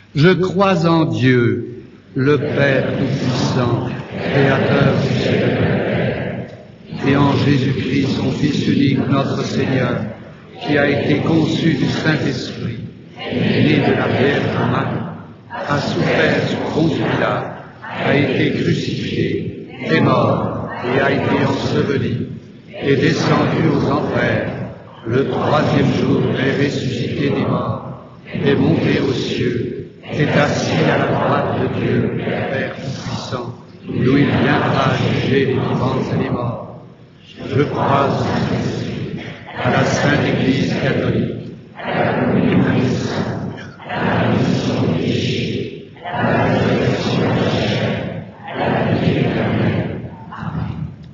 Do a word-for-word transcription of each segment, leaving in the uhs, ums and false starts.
Je crois en Dieu, le Père Tout-Puissant, Créateur du ciel et de la terre, et en Jésus-Christ, son Fils unique, notre Seigneur, qui a été conçu du Saint-Esprit, né de la Vierge Marie, a souffert sous Ponce Pilate, a été crucifié, est mort et a été enseveli, est descendu aux enfers, le troisième jour est ressuscité des morts, est monté aux cieux, est assis à la droite de Dieu, le Père Tout-Puissant, d'où il viendra juger les vivants et les morts. Je crois en Jésus, à la Sainte Église catholique, à la communion des saints, à la rémission des péchés, à la résurrection de la chair, à la vie éternelle. Amen.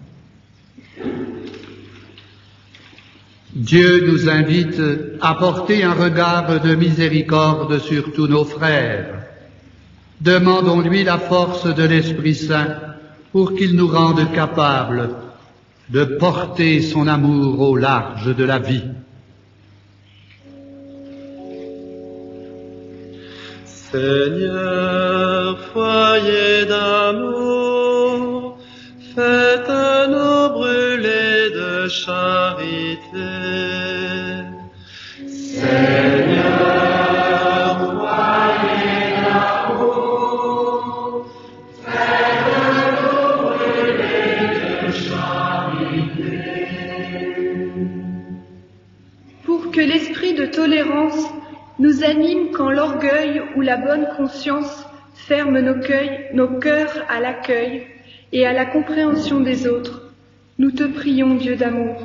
Dieu nous invite à porter un regard de miséricorde sur tous nos frères. Demandons-lui la force de l'Esprit Saint pour qu'il nous rende capables de porter son amour au large de la vie. Seigneur, foyer d'amour, faites-nous brûler de charité. Seigneur, foyer d'amour, faites-nous brûler de charité. Pour que l'esprit de tolérance nous anime quand l'orgueil ou la bonne conscience ferment nos, cueils, nos cœurs à l'accueil et à la compréhension des autres, nous te prions, Dieu d'amour.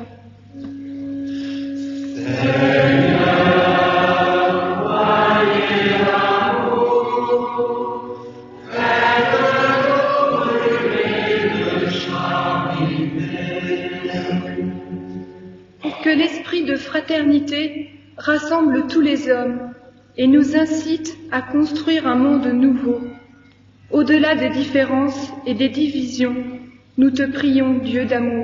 Pour que l'esprit de fraternité rassemble tous les hommes et nous incite à construire un monde nouveau. Au-delà des différences et des divisions, nous te prions, Dieu d'amour.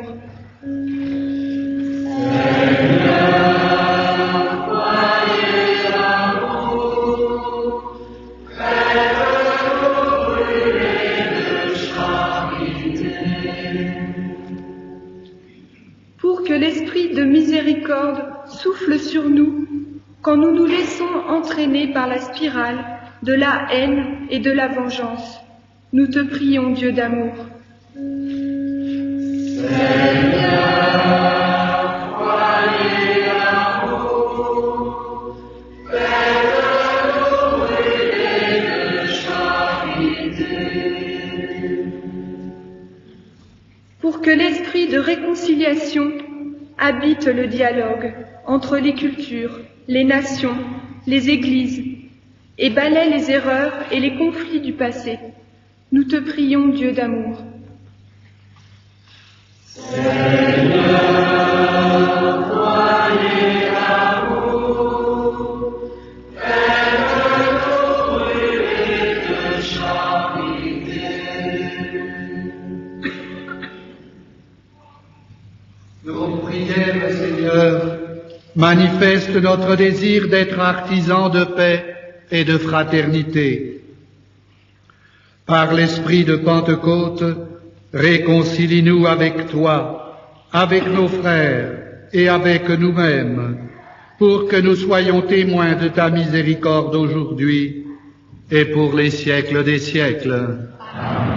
Pour que l'esprit de miséricorde souffle sur nous quand nous nous laissons entraîner par la spirale de la haine et de la vengeance. Nous te prions, Dieu d'amour. Pour que l'esprit de réconciliation habite le dialogue entre les cultures, les nations, les églises, et balaie les erreurs et les conflits du passé. Nous te prions, Dieu d'amour. Seigneur, foyer d'amour, faites-nous brûler de charité. Nos prières, Seigneur, manifeste notre désir d'être artisans de paix et de fraternité. Par l'esprit de Pentecôte, réconcilie-nous avec toi, avec nos frères et avec nous-mêmes, pour que nous soyons témoins de ta miséricorde aujourd'hui et pour les siècles des siècles. Amen.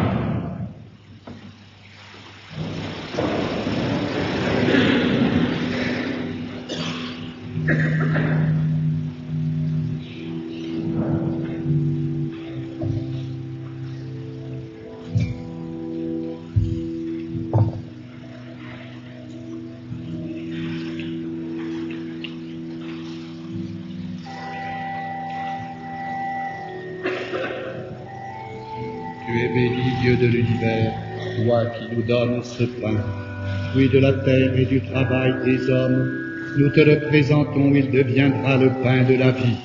Tu es béni, Dieu de l'univers, toi qui nous donnes ce pain, fruit de la terre et du travail des hommes. Nous te le présentons, il deviendra le pain de la vie.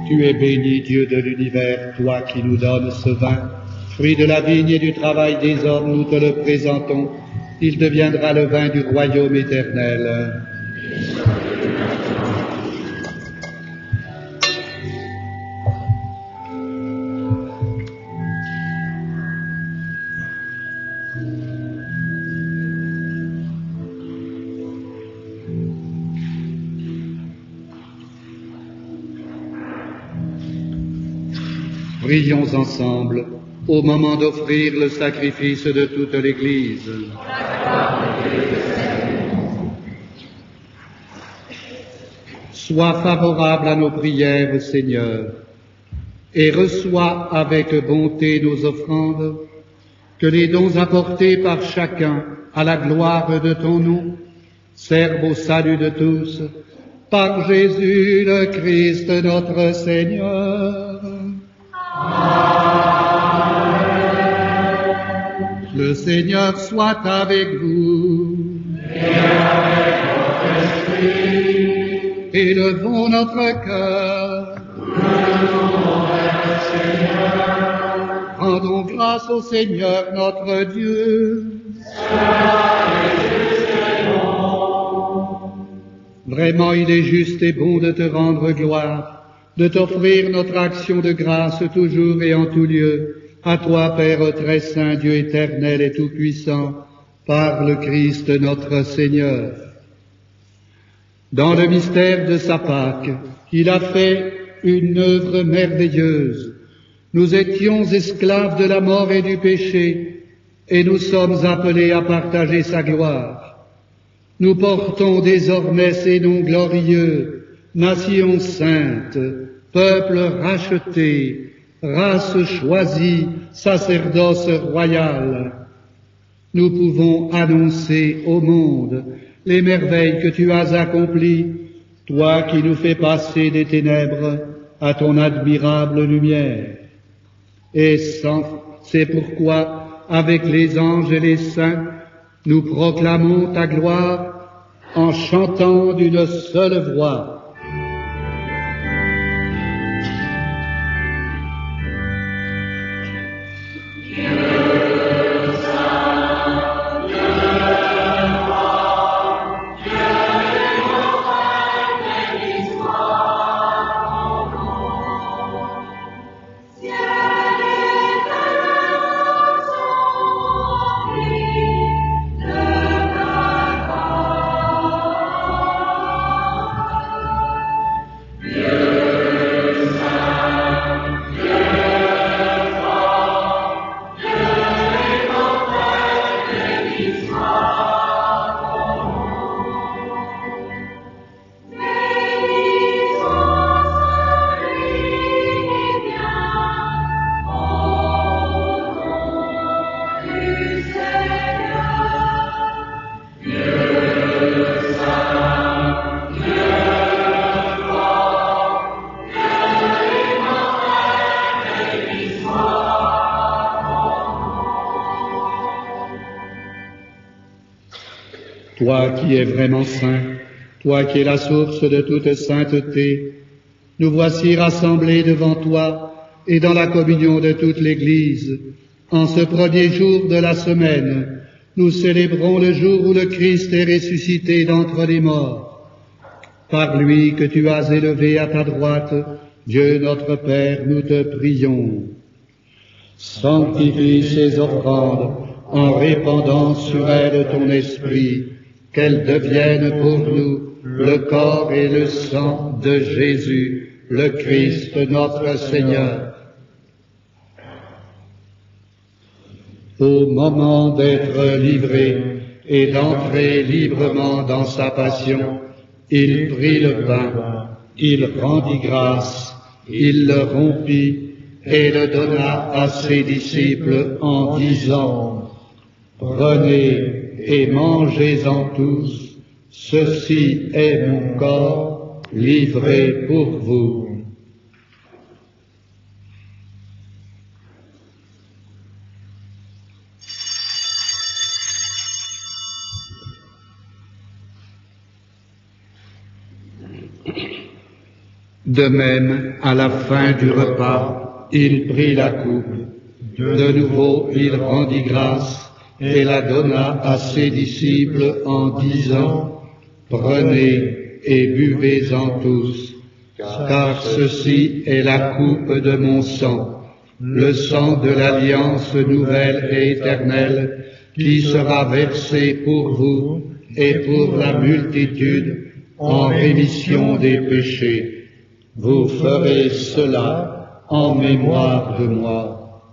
Tu es béni, Dieu de l'univers, toi qui nous donnes ce vin, fruit de la vigne et du travail des hommes, nous te le présentons. Il deviendra le vin du royaume éternel. Prions ensemble au moment d'offrir le sacrifice de toute l'Église. Sois favorable à nos prières, Seigneur, et reçois avec bonté nos offrandes, que les dons apportés par chacun à la gloire de ton nom servent au salut de tous, par Jésus le Christ notre Seigneur. Le Seigneur soit avec vous. Et avec votre esprit. Élevons notre cœur. Relevons vers le Seigneur. Rendons grâce au Seigneur notre Dieu. Cela est juste et bon. Vraiment, il est juste et bon de te rendre gloire, de t'offrir notre action de grâce toujours et en tout lieu. À toi, Père très saint, Dieu éternel et tout-puissant, par le Christ notre Seigneur. Dans le mystère de sa Pâque, il a fait une œuvre merveilleuse. Nous étions esclaves de la mort et du péché, et nous sommes appelés à partager sa gloire. Nous portons désormais ces noms glorieux, nation sainte, peuple racheté, race choisie, sacerdoce royal. Nous pouvons annoncer au monde les merveilles que tu as accomplies, toi qui nous fais passer des ténèbres à ton admirable lumière. Et sans, c'est pourquoi, avec les anges et les saints, nous proclamons ta gloire en chantant d'une seule voix. Toi qui es vraiment saint, toi qui es la source de toute sainteté, nous voici rassemblés devant toi et dans la communion de toute l'Église. En ce premier jour de la semaine, nous célébrons le jour où le Christ est ressuscité d'entre les morts. Par lui que tu as élevé à ta droite, Dieu notre Père, nous te prions. Sanctifie ces offrandes en répandant sur elles ton esprit, qu'elles deviennent pour nous le corps et le sang de Jésus, le Christ notre Seigneur. Au moment d'être livré et d'entrer librement dans sa passion, il prit le pain, il rendit grâce, il le rompit et le donna à ses disciples en disant: « Prenez et mangez-en tous, ceci est mon corps livré pour vous. » De même, à la fin du repas, il prit la coupe. De nouveau, il rendit grâce et la donna à ses disciples en disant, « Prenez et buvez-en tous, car ceci est la coupe de mon sang, le sang de l'alliance nouvelle et éternelle, qui sera versé pour vous et pour la multitude en rémission des péchés. Vous ferez cela en mémoire de moi. »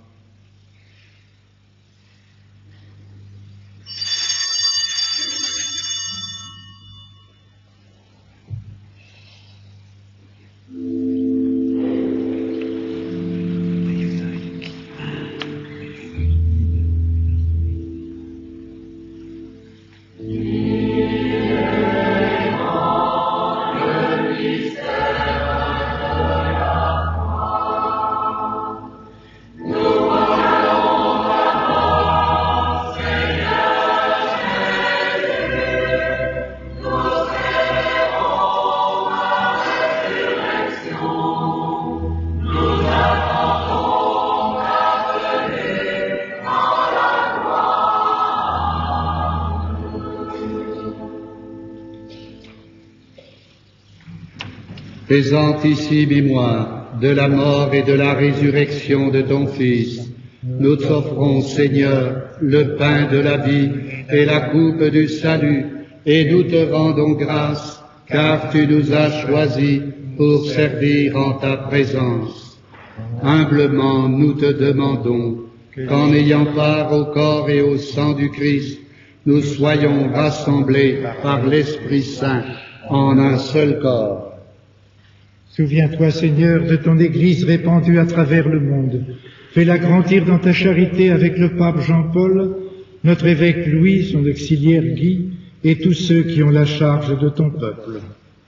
Faisant ici mémoire de la mort et de la résurrection de ton Fils, nous t'offrons, Seigneur, le pain de la vie et la coupe du salut, et nous te rendons grâce, car tu nous as choisis pour servir en ta présence. Humblement, nous te demandons qu'en ayant part au corps et au sang du Christ, nous soyons rassemblés par l'Esprit Saint en un seul corps. Souviens-toi, Seigneur, de ton Église répandue à travers le monde. Fais-la grandir dans ta charité avec le pape Jean-Paul, notre évêque Louis, son auxiliaire Guy, et tous ceux qui ont la charge de ton peuple.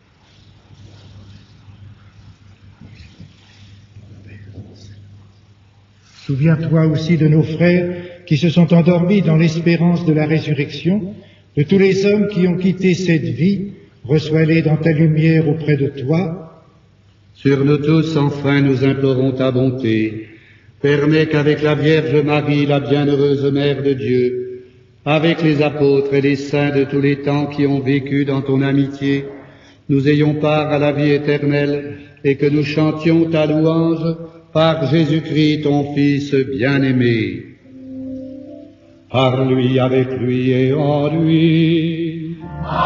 Souviens-toi aussi de nos frères qui se sont endormis dans l'espérance de la résurrection, de tous les hommes qui ont quitté cette vie, reçois-les dans ta lumière auprès de toi. Sur nous tous, enfin, nous implorons ta bonté. Permets qu'avec la Vierge Marie, la bienheureuse Mère de Dieu, avec les apôtres et les saints de tous les temps qui ont vécu dans ton amitié, nous ayons part à la vie éternelle et que nous chantions ta louange par Jésus-Christ, ton Fils bien-aimé. Par lui, avec lui et en lui.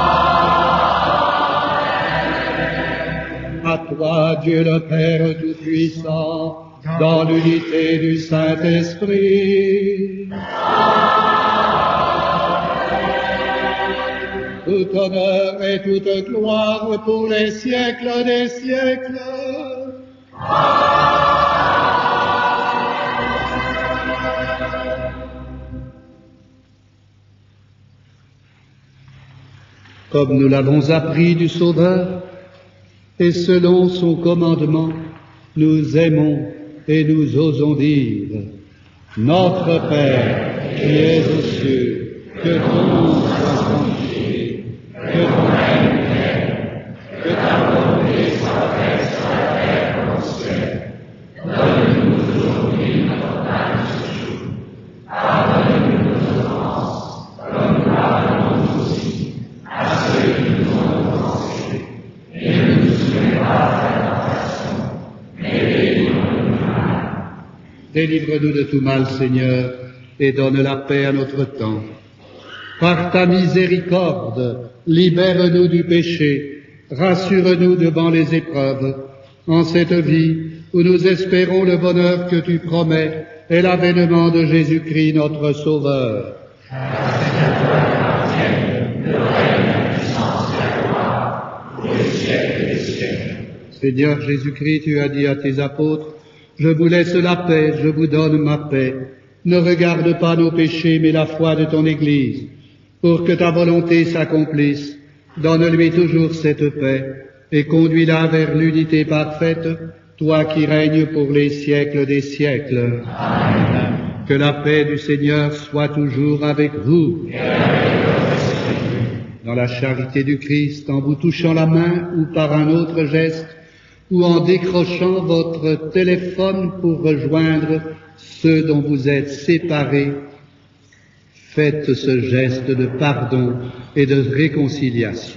À toi, Dieu le Père Tout-Puissant, dans l'unité du Saint-Esprit. Tout honneur et toute gloire pour les siècles des siècles. Comme nous l'avons appris du Sauveur, et selon son commandement, nous aimons et nous osons dire, Notre Père qui es aux cieux, que ton nom soit sanctifié, que ton règne vienne, que ta volonté soit faite sur la terre comme au ciel. Donne-nous aujourd'hui notre pain de ce jour. Pardonne-nous nos offenses, comme nous pardonnons nous aussi à ceux qui nous ont offensés. Et ne nous soumets pas à la tentation, mais délivre-nous du mal. Délivre-nous de tout mal, Seigneur, et donne la paix à notre temps. Par ta miséricorde, libère-nous du péché, rassure-nous devant les épreuves, en cette vie où nous espérons le bonheur que tu promets et l'avènement de Jésus-Christ notre Sauveur. Seigneur Jésus-Christ, tu as dit à tes apôtres, « Je vous laisse la paix, je vous donne ma paix. Ne regarde pas nos péchés, mais la foi de ton Église. Pour que ta volonté s'accomplisse, donne-lui toujours cette paix et conduis-la vers l'unité parfaite, toi qui règnes pour les siècles des siècles. Amen. Que la paix du Seigneur soit toujours avec vous. Et avec votre esprit. Dans la charité du Christ, en vous touchant la main ou par un autre geste, ou en décrochant votre téléphone pour rejoindre ceux dont vous êtes séparés, faites ce geste de pardon et de réconciliation.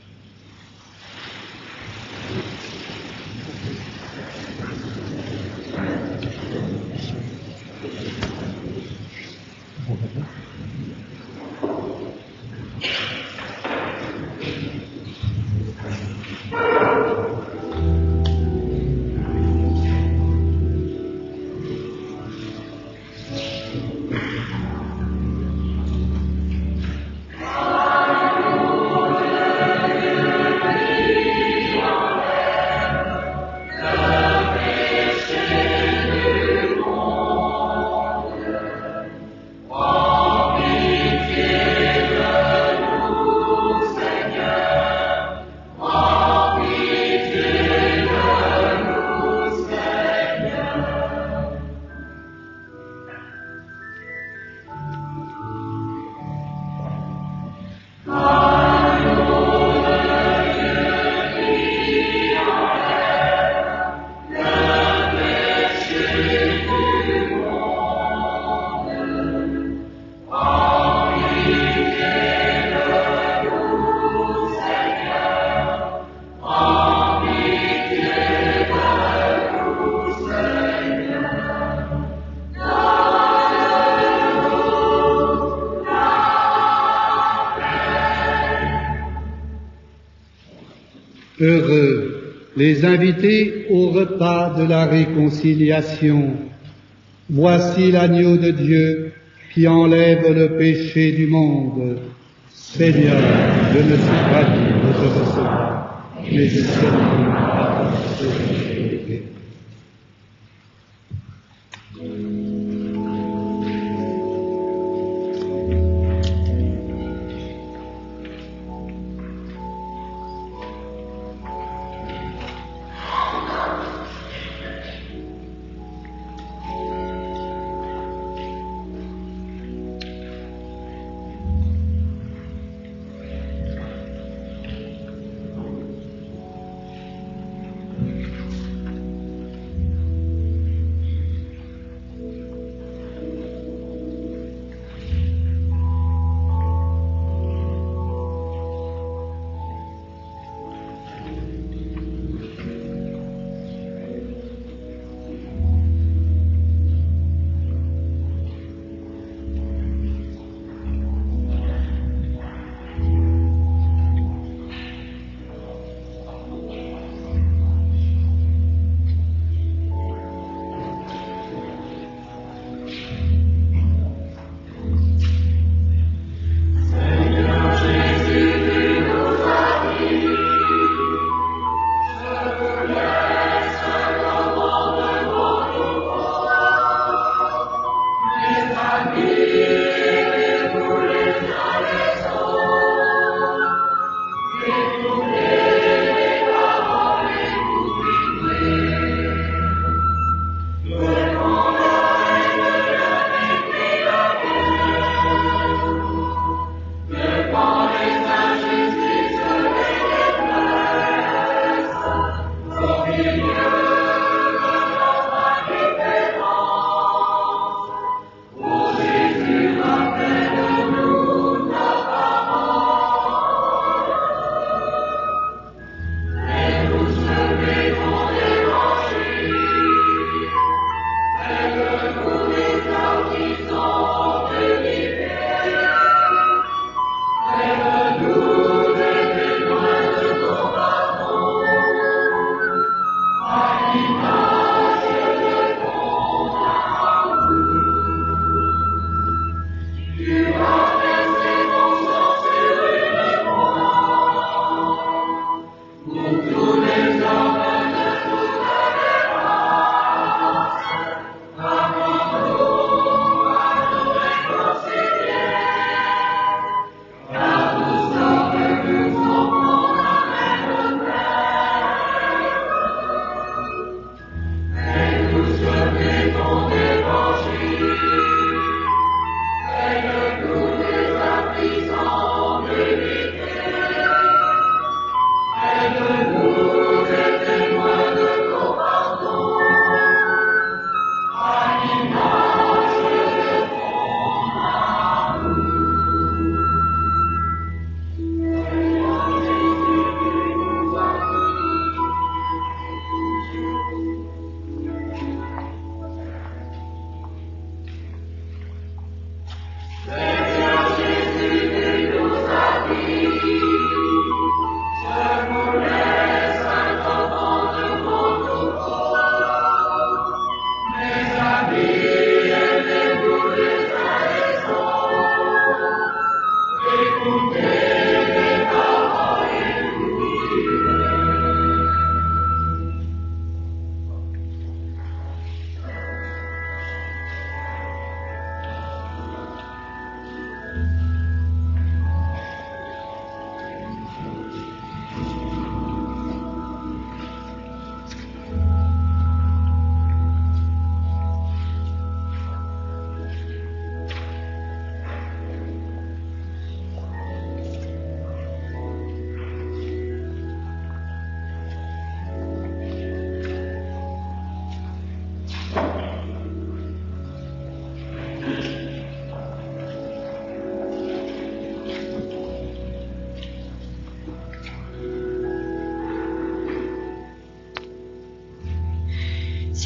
Heureux les invités au repas de la réconciliation. Voici l'agneau de Dieu qui enlève le péché du monde. Seigneur, je ne suis pas digne de te recevoir, mais je sais à ta sauveté.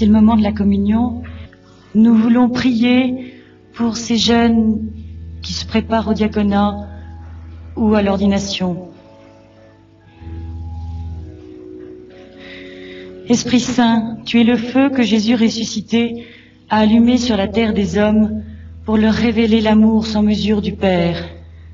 c'est le moment de la communion. Nous voulons prier pour ces jeunes qui se préparent au diaconat ou à l'ordination. Esprit Saint, tu es le feu que Jésus ressuscité a allumé sur la terre des hommes pour leur révéler l'amour sans mesure du Père.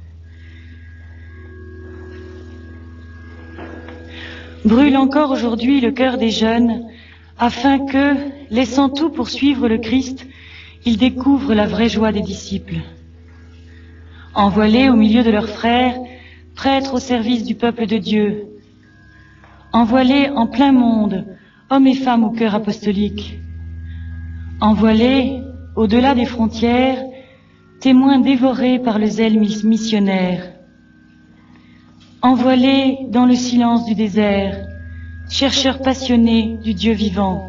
Brûle encore aujourd'hui le cœur des jeunes, afin que, laissant tout pour suivre le Christ, ils découvrent la vraie joie des disciples. Envoie-les au milieu de leurs frères, prêtres au service du peuple de Dieu. Envoie-les en plein monde, hommes et femmes au cœur apostolique. Envoie-les, au-delà des frontières, témoins dévorés par le zèle missionnaire. Envoie-les dans le silence du désert, chercheurs passionnés du Dieu vivant.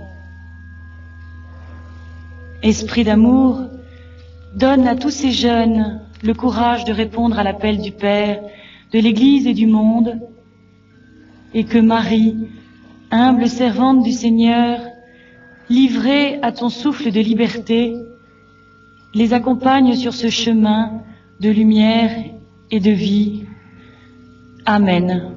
Esprit d'amour, donne à tous ces jeunes le courage de répondre à l'appel du Père, de l'Église et du monde, et que Marie, humble servante du Seigneur, livrée à ton souffle de liberté, les accompagne sur ce chemin de lumière et de vie. Amen.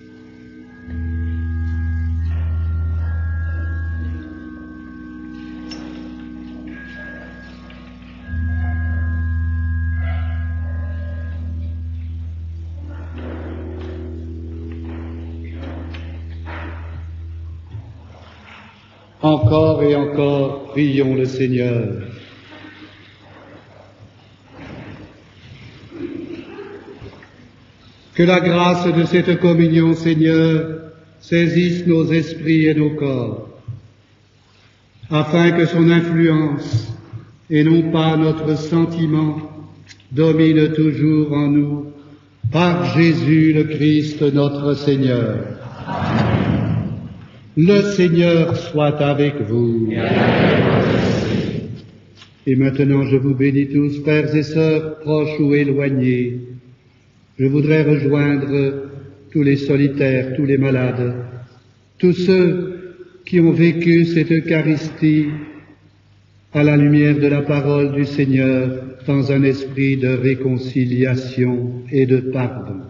Encore et encore, prions le Seigneur. Que la grâce de cette communion, Seigneur, saisisse nos esprits et nos corps, afin que son influence, et non pas notre sentiment, domine toujours en nous, par Jésus le Christ notre Seigneur. Amen. Le Seigneur soit avec vous. Et, avec et maintenant je vous bénis tous, frères et sœurs, proches ou éloignés. Je voudrais rejoindre tous les solitaires, tous les malades, tous ceux qui ont vécu cette Eucharistie à la lumière de la parole du Seigneur dans un esprit de réconciliation et de pardon.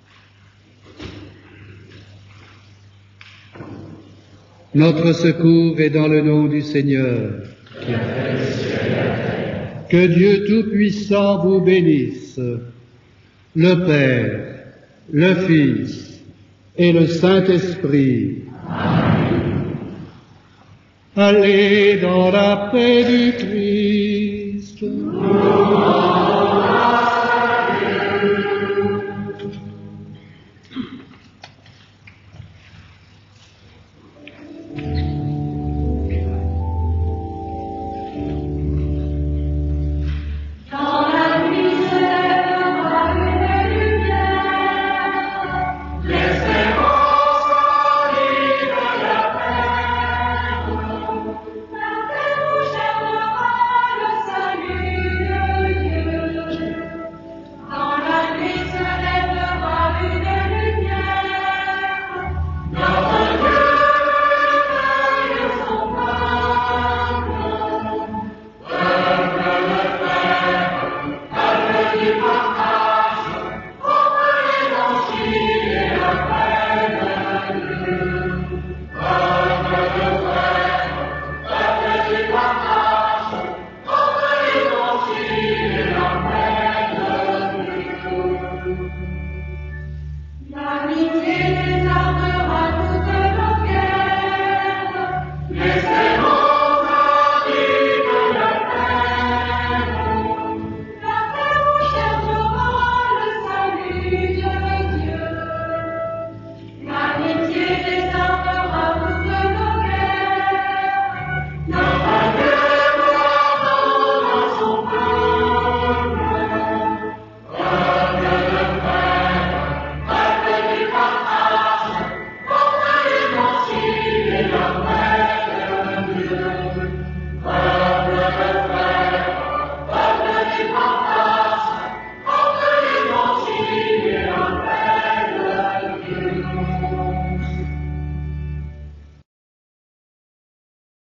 Notre secours est dans le nom du Seigneur. Qui a fait le ciel et la terre. Que Dieu Tout-Puissant vous bénisse, le Père, le Fils et le Saint-Esprit. Amen. Allez dans la paix du Christ. Amen.